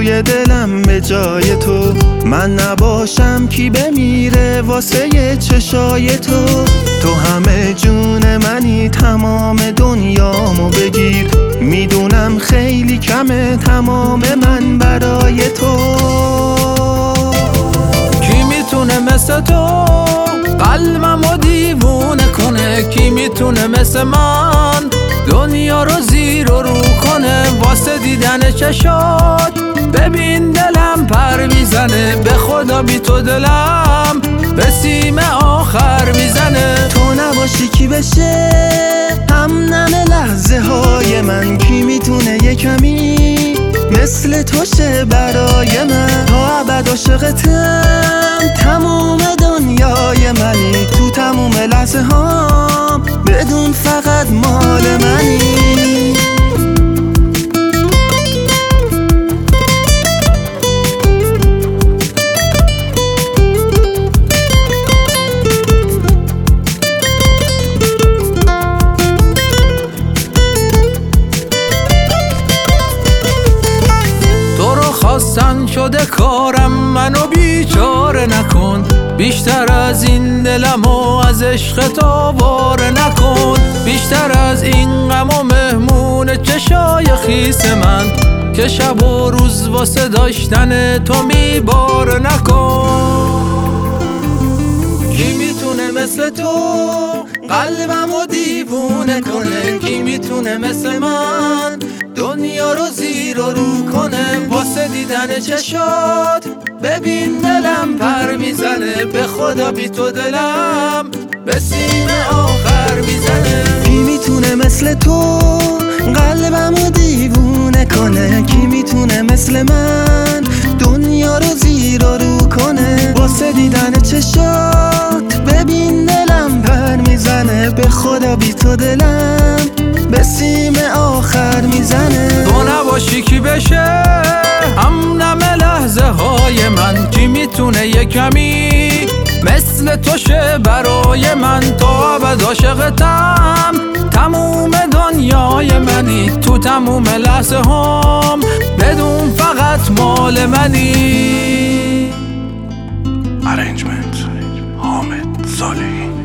توی دلم به جای تو. من نباشم کی بمیره واسه چشای تو. تو همه جون منی، تمام دنیامو بگیر. میدونم خیلی کمه تمام من برای تو. کی میتونه مثل تو قلبمو دیوونه کنه؟ کی میتونه مثل من دنیا رو زیر و رو کنه؟ واسه دیدن چشات ببین دلم پر میزنه. به خدا بی تو دلم به سیم آخر میزنه. تو نباشی کی بشه همنم لحظه های من؟ کی میتونه یه کمی مثل تو شه برای من؟ تا ابد عاشقتم، تموم دنیای منی. تو تموم لحظه هام بدون فقط مال منی. خواستن شده کارم، منو بیچاره نکن. بیشتر از این دلمو از عشق تو آواره نکن. بیشتر از این غم و مهمون چشای خیس من که شب و روز واسه داشتن تو میباره نکن. کی میتونه مثل تو قلبمو دیوونه کنه؟ کی میتونه مثل من دنیا رو زیر و رو کنه؟ واسه دیدن چشات ببین دلم پر میزنه. به خدا بی تو دلم به سیم آخر میزنه. کی میتونه مثل تو قلبمو دیوونه کنه؟ کی میتونه مثل من دنیا رو زیر و رو کنه؟ واسه دیدن چشات ببین دلم پر میزنه. به خدا بی تو دلم به سیم آخر میزنه. تو نباشی کی بشه همنم لحظه های من؟ کی میتونه یه کمی مثل تو شه برای من؟ تا ابد عاشقتم، تموم دنیای منی. تو تموم لحظه هام بدون فقط مال منی. Arrangement حامد صالحی.